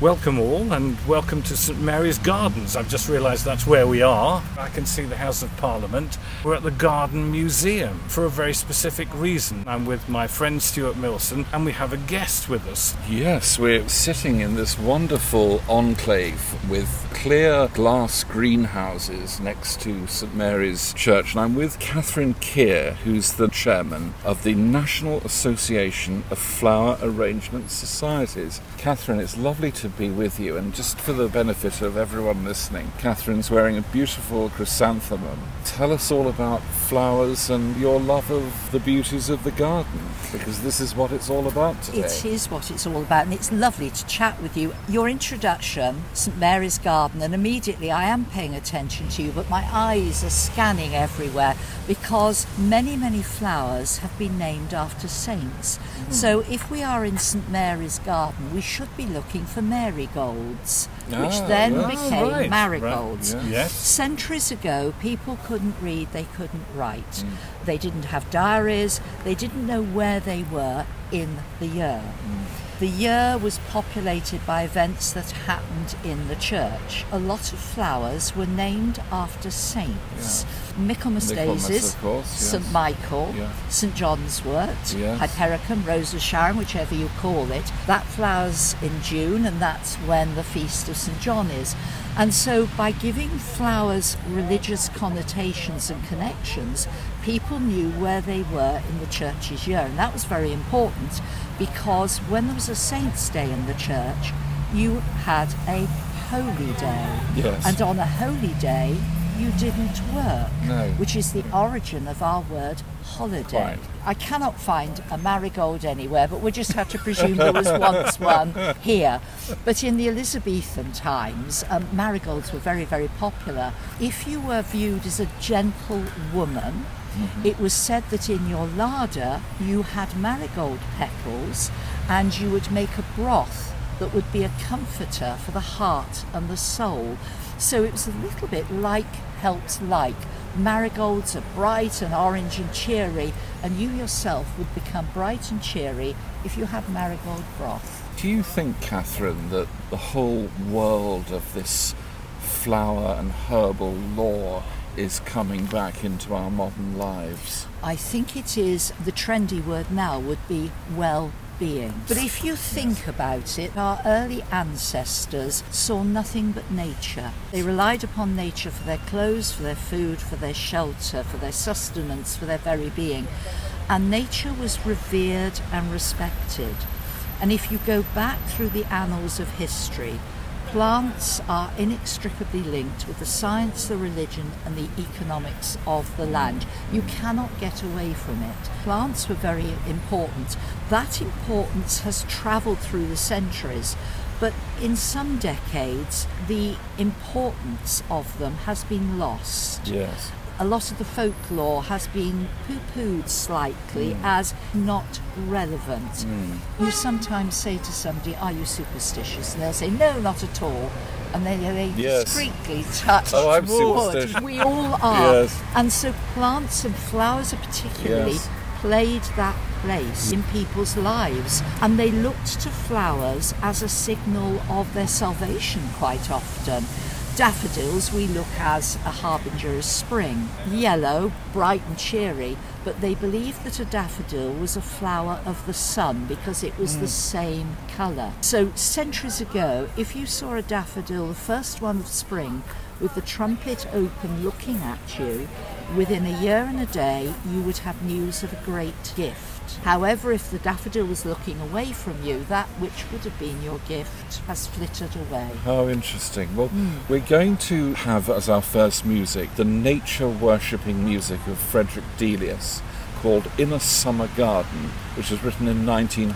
Welcome all, and welcome to St Mary's Gardens. I've just realised that's where we are. I can see the House of Parliament. We're at the Garden Museum for a very specific reason. I'm with my friend Stuart Milson, and we have a guest with us. Yes, we're sitting in this wonderful enclave with clear glass greenhouses next to St Mary's Church, and I'm with Catherine Keir, who's the chairman of the National Association of Flower Arrangement Societies. Catherine, it's lovely to be with you, and just for the benefit of everyone listening, Catherine's wearing a beautiful chrysanthemum. Tell us all about flowers and your love of the beauties of the garden, because this is what it's all about today. It is what it's all about, and it's lovely to chat with you. Your introduction, St Mary's Garden, and immediately I am paying attention to you, but my eyes are scanning everywhere because many, many flowers have been named after saints. So if we are in St Mary's Garden, we should be looking for marigolds, which then became marigolds. Right. Yeah. Yes. Centuries ago, people couldn't read, they couldn't write. They didn't have diaries, they didn't know where they were in the year. The year was populated by events that happened in the church. A lot of flowers were named after saints. Michaelmas Daisies, of course, yes. St Michael, St John's Wort, Hypericum, Rose of Sharon, whichever you call it. That flowers in June, and that's when the feast of St John is. And so by giving flowers religious connotations and connections, people knew where they were in the church's year. And that was very important because when there was a saint's day in the church, you had a holy day. Yes. And on a holy day, you didn't work, which is the origin of our word holiday. Right. I cannot find a marigold anywhere, but we just have to presume there was once one here. But in the Elizabethan times, marigolds were very, very popular. If you were viewed as a gentle woman, it was said that in your larder you had marigold petals and you would make a broth that would be a comforter for the heart and the soul. So it was a little bit like helps like. Marigolds are bright and orange and cheery, and you yourself would become bright and cheery if you had marigold broth. Do you think, Catherine, that the whole world of this flower and herbal lore is coming back into our modern lives? I think it is. The trendy word now would be well-being. But if you think about it, our early ancestors saw nothing but nature. They relied upon nature for their clothes, for their food, for their shelter, for their sustenance, for their very being. And nature was revered and respected. And if you go back through the annals of history, plants are inextricably linked with the science, the religion and the economics of the land. You cannot get away from it. Plants were very important. That importance has travelled through the centuries, but in some decades the importance of them has been lost. Yes. A lot of the folklore has been poo-pooed slightly as not relevant. You sometimes say to somebody, "Are you superstitious?" And they'll say, "No, not at all." And they discreetly touch I'm wood. superstitious. We all are. Yes. And so plants and flowers are particularly played that place in people's lives. And they looked to flowers as a signal of their salvation quite often. Daffodils we look as a harbinger of spring. Yellow, bright and cheery, but they believed that a daffodil was a flower of the sun because it was the same colour. So centuries ago, if you saw a daffodil, the first one of spring, with the trumpet open looking at you, within a year and a day you would have news of a great gift. However, if the daffodil was looking away from you, that which would have been your gift has flitted away. How interesting. Well, we're going to have as our first music the nature-worshipping music of Frederick Delius called In a Summer Garden, which was written in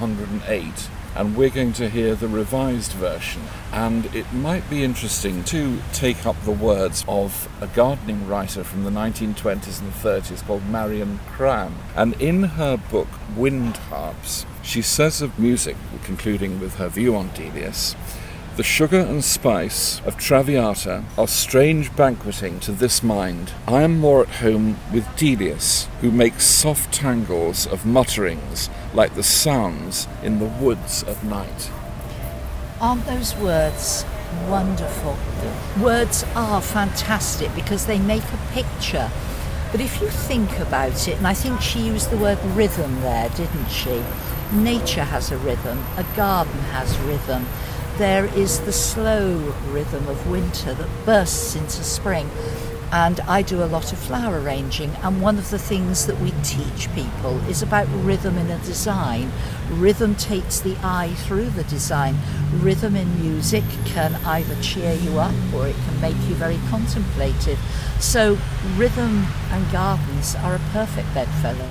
1908. And we're going to hear the revised version. And it might be interesting to take up the words of a gardening writer from the 1920s and 30s called Marion Cram. And in her book, Wind Harps, she says of music, concluding with her view on Delius, "The sugar and spice of Traviata are strange banqueting to this mind. I am more at home with Delius, who makes soft tangles of mutterings like the sounds in the woods at night." Aren't those words wonderful? Words are fantastic because they make a picture. But if you think about it, and I think she used the word rhythm there, didn't she? Nature has a rhythm, a garden has rhythm. There is the slow rhythm of winter that bursts into spring. And I do a lot of flower arranging, and one of the things that we teach people is about rhythm in a design. Rhythm takes the eye through the design. Rhythm in music can either cheer you up or it can make you very contemplative. So rhythm and gardens are a perfect bedfellow.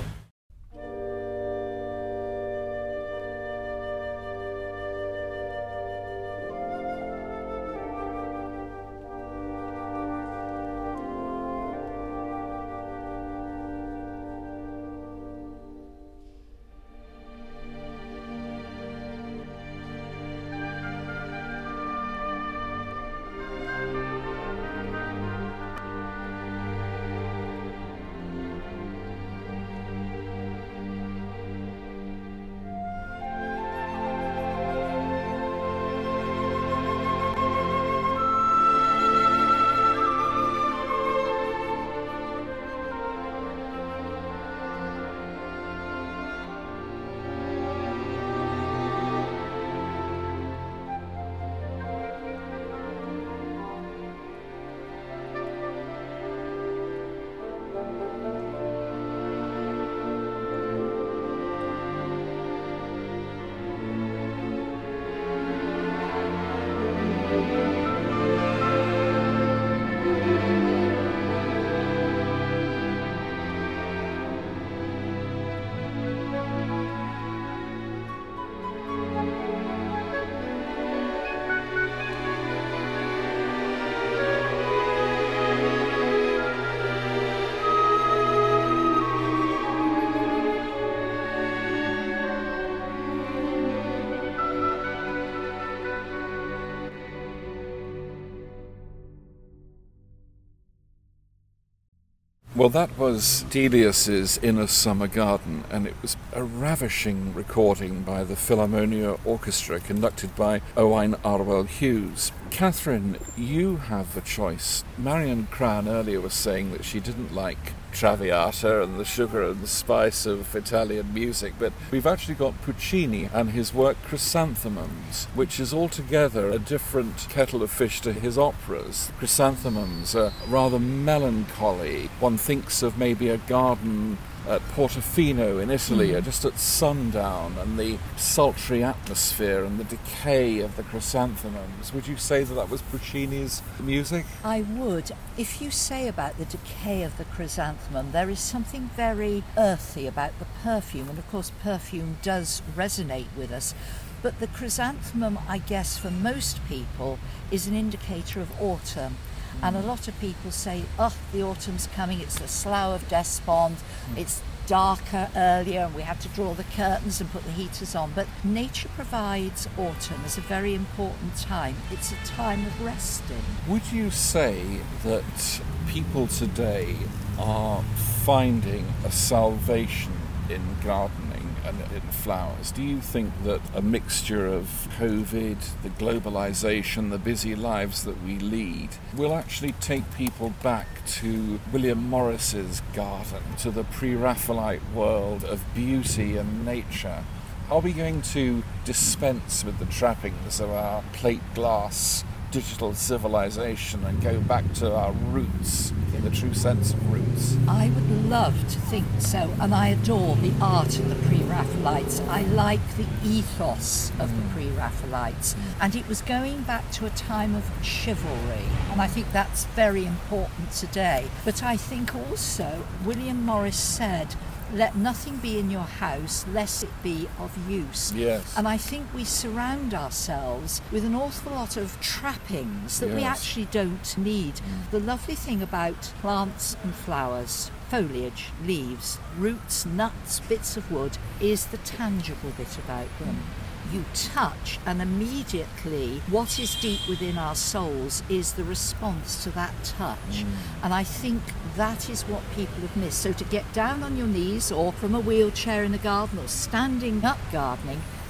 Well, that was Delius's In a Summer Garden, and it was a ravishing recording by the Philharmonia Orchestra, conducted by Owain Arwell Hughes. Catherine, you have a choice. Marion Cran earlier was saying that she didn't like Traviata and the sugar and the spice of Italian music, but we've actually got Puccini and his work Chrysanthemums, which is altogether a different kettle of fish to his operas. Chrysanthemums are rather melancholy. One thinks of maybe a garden at Portofino in Italy, just at sundown, and the sultry atmosphere and the decay of the chrysanthemums. Would you say that that was Puccini's music? I would. If you say about the decay of the chrysanthemum, there is something very earthy about the perfume, and of course perfume does resonate with us. But the chrysanthemum, I guess, for most people, is an indicator of autumn. And a lot of people say, oh, the autumn's coming, it's the Slough of Despond, it's darker earlier and we have to draw the curtains and put the heaters on. But nature provides autumn as a very important time. It's a time of resting. Would you say that people today are finding a salvation in gardening and in flowers? Do you think that a mixture of COVID, the globalization, the busy lives that we lead will actually take people back to William Morris's garden, to the pre-Raphaelite world of beauty and nature? Are we going to dispense with the trappings of our plate glass digital civilization and go back to our roots, in the true sense of roots? I would love to think so, and I adore the art of the pre-Raphaelites. I like the ethos of the pre-Raphaelites, and it was going back to a time of chivalry, and I think that's very important today. But I think also William Morris said, let nothing be in your house lest it be of use. Yes. And I think we surround ourselves with an awful lot of trappings that we actually don't need. The lovely thing about plants and flowers, foliage, leaves, roots, nuts, bits of wood, is the tangible bit about them. You touch, and immediately what is deep within our souls is the response to that touch. And I think that is what people have missed. So to get down on your knees or from a wheelchair in the garden or standing up gardening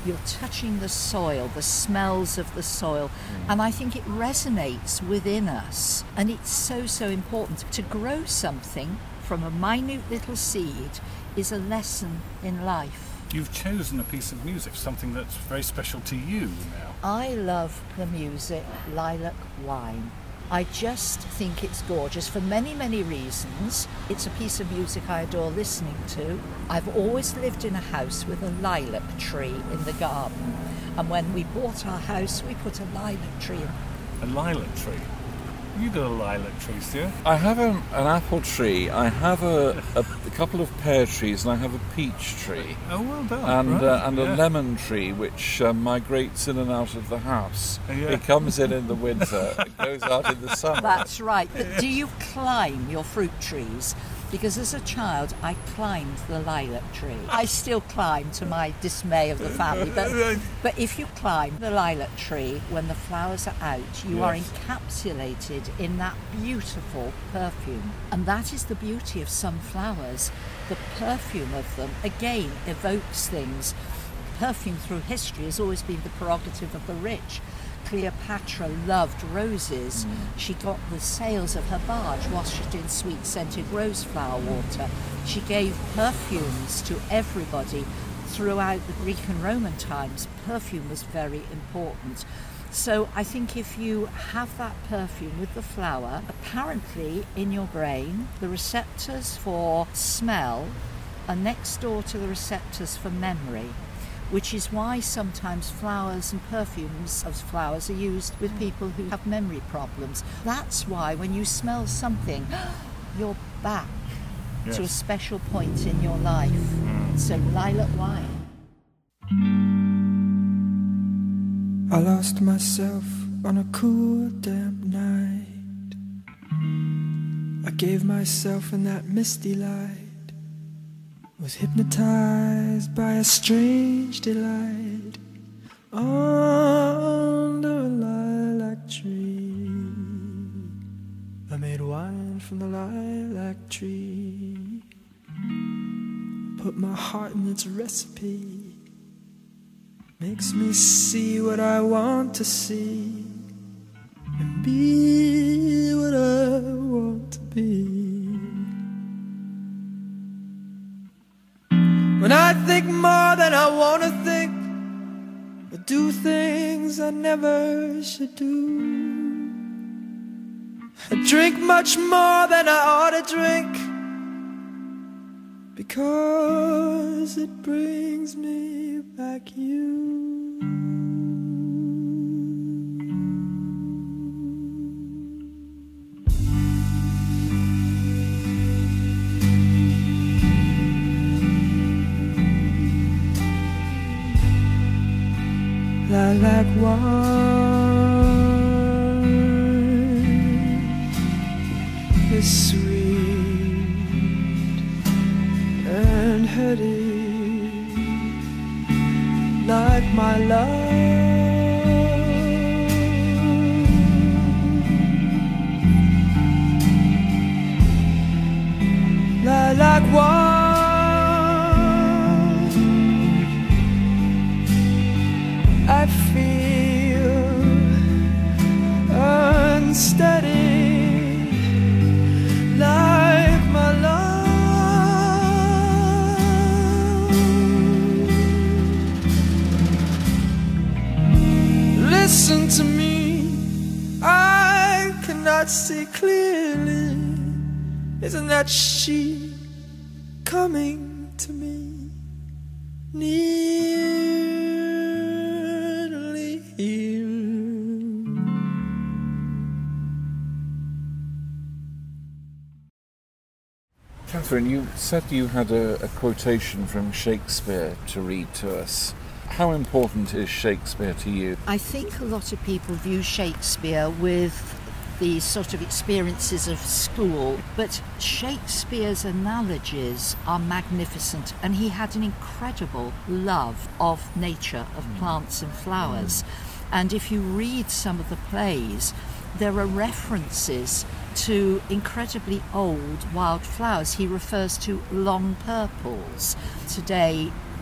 You're touching the soil, the smells of the soil, and I think it resonates within us. And it's so important. To grow something from a minute little seed is a lesson in life. You've chosen a piece of music, something that's very special to you now. I love the music Lilac Wine. I just think it's gorgeous for many reasons. It's a piece of music I adore listening to. I've always lived in a house with a lilac tree in the garden. And when we bought our house, we put a lilac tree in. A lilac tree? You got a lilac tree, Stuart? I have an apple tree, I have a couple of pear trees, and I have a peach tree. Oh, well done. And, right. and a lemon tree, which migrates in and out of the house. Yeah. It comes in the winter, it goes out in the summer. That's right. But do you climb your fruit trees? Because as a child, I climbed the lilac tree. I still climb, to my dismay of the family. But if you climb the lilac tree when the flowers are out, you are encapsulated in that beautiful perfume. And that is the beauty of some flowers. The perfume of them, again, evokes things. Perfume through history has always been the prerogative of the rich. Cleopatra loved roses. She got the sails of her barge washed in sweet scented rose flower water. She gave perfumes to everybody throughout the Greek and Roman times. Perfume was very important. So I think if you have that perfume with the flower, apparently in your brain, the receptors for smell are next door to the receptors for memory, which is why sometimes flowers and perfumes of flowers are used with people who have memory problems. That's why when you smell something, you're back to a special point in your life. So lilac wine. I lost myself on a cool, damp night. I gave myself in that misty light. Was hypnotized by a strange delight under a lilac tree. I made wine from the lilac tree. Put my heart in its recipe. Makes me see what I want to see and be what I want to be. When I think more than I want to think, or do things I never should do, I drink much more than I ought to drink, because it brings me back you. Lilac wine is sweet and heady, like my love. Lilac wine I feel unsteady, like my love. Listen to me, I cannot see clearly. Isn't that she coming to me? Nearly here. Catherine, you said you had a quotation from Shakespeare to read to us. How important is Shakespeare to you? I think a lot of people view Shakespeare with the sort of experiences of school, but Shakespeare's analogies are magnificent, and he had an incredible love of nature, of plants and flowers. And if you read some of the plays, there are references to incredibly old wild flowers. He refers to long purples. Today,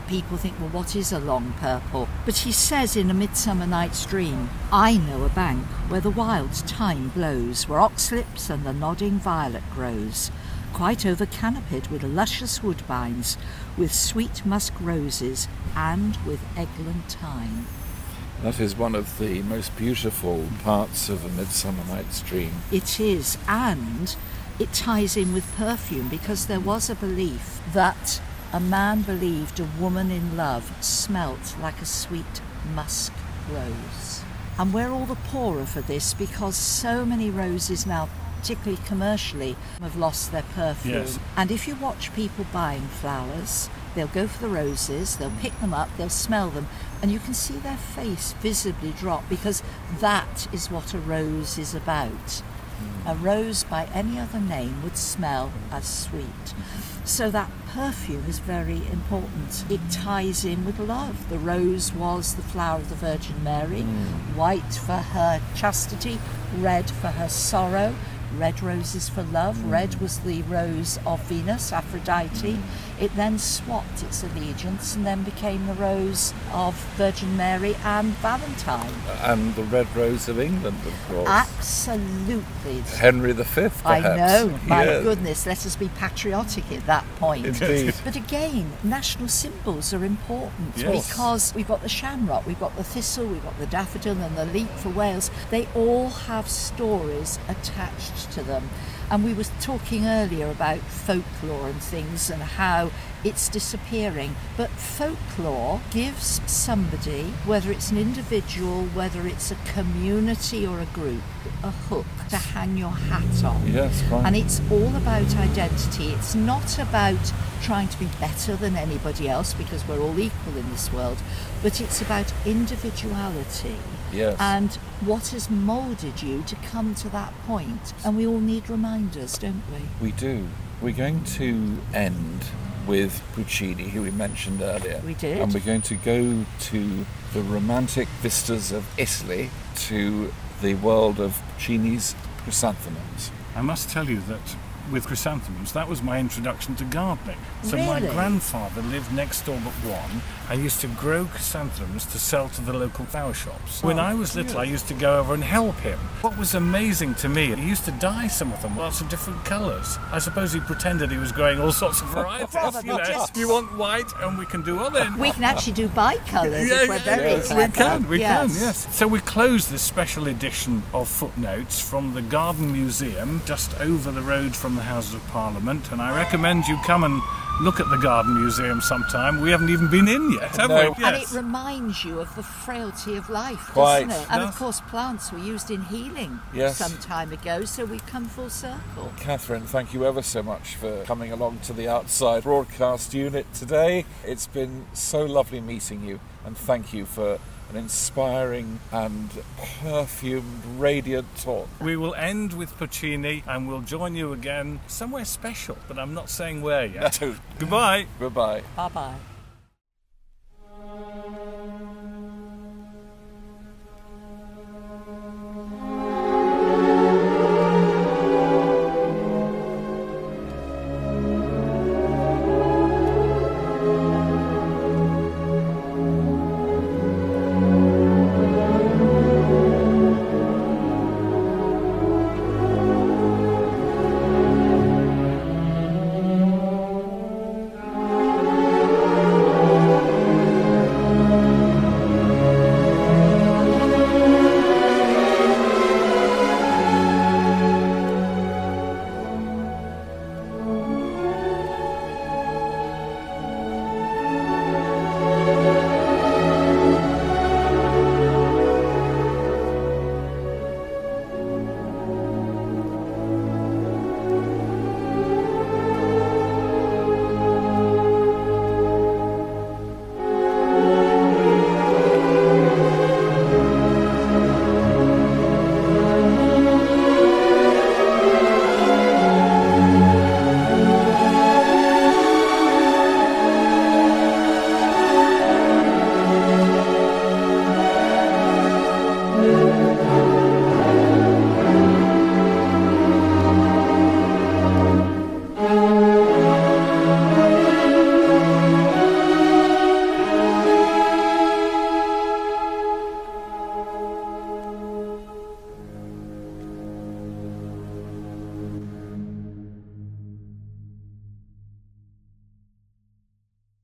people think, well, what is a long purple? But he says in A Midsummer Night's Dream, I know a bank where the wild thyme blows, where oxlips and the nodding violet grows, quite over canopied with luscious woodbines, with sweet musk roses, and with eglantine. That is one of the most beautiful parts of A Midsummer Night's Dream. It is, and it ties in with perfume, because there was a belief that a man believed a woman in love smelt like a sweet musk rose. And we're all the poorer for this, because so many roses now, particularly commercially, have lost their perfume. Yes. And if you watch people buying flowers, they'll go for the roses, they'll pick them up, they'll smell them, and you can see their face visibly drop, because that is what a rose is about. A rose by any other name would smell as sweet. So that perfume is very important. It ties in with love. The rose was the flower of the Virgin Mary, white for her chastity, red for her sorrow. Red roses for love. Red was the rose of Venus, Aphrodite. It then swapped its allegiance and then became the rose of Virgin Mary and Valentine. And the red rose of England, of course. Absolutely. Henry V, perhaps. I know, my Yes. goodness, let us be patriotic at that point. Indeed. But again, national symbols are important Yes. because we've got the shamrock, we've got the thistle, we've got the daffodil and the leek for Wales. They all have stories attached to them. And we were talking earlier about folklore and things and how it's disappearing. But folklore gives somebody, whether it's an individual, whether it's a community or a group, a hook to hang your hat on. Yes, quite. And it's all about identity. It's not about trying to be better than anybody else, because we're all equal in this world, but it's about individuality. Yes. And what has moulded you to come to that point. And we all need reminders, don't we? We do. We're going to end with Puccini, who we mentioned earlier. We did. And we're going to go to the romantic vistas of Italy, to the world of Puccini's Chrysanthemums. I must tell you that with chrysanthemums, that was my introduction to gardening. So my Really? grandfather lived next door but one. I used to grow chrysanthemums to sell to the local flower shops. When I was little, I used to go over and help him. What was amazing to me, he used to dye some of them lots of different colours. I suppose he pretended he was growing all sorts of varieties. Probably just- You want white and we can do other. We can actually do bicolours if we're very clever. We can, yes. So we close this special edition of Footnotes from the Garden Museum, just over the road from the Houses of Parliament, and I recommend you come and look at the Garden Museum sometime. We haven't even been in yet, have No. we? And it reminds you of the frailty of life, Quite. doesn't it? And Yes. of course, plants were used in healing Yes. some time ago, so we've come full circle. Catherine, thank you ever so much for coming along to the Outside Broadcast Unit today. It's been so lovely meeting you, and thank you for an inspiring and perfumed, radiant talk. We will end with Puccini and we'll join you again somewhere special, but I'm not saying where yet. No. Goodbye. Goodbye. Bye-bye.